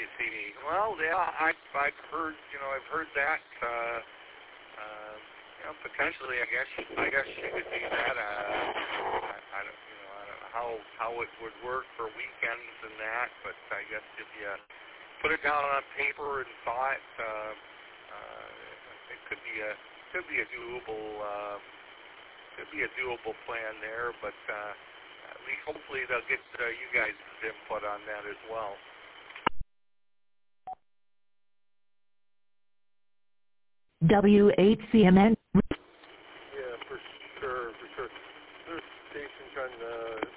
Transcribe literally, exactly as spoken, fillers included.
C D. Well, yeah, I, I've heard, you know, I've heard that. Uh, uh, you know, potentially, I guess, I guess she could do that. Uh, I, I don't, you know, I don't know how how it would work for weekends and that, but I guess if you put it down on paper and thought, uh, uh, it could be a could be a doable uh, could be a doable plan there. But uh, at least hopefully they'll get uh, you guys' input on that as well. W eight C M N. Yeah, for sure, for sure. There's a station trying to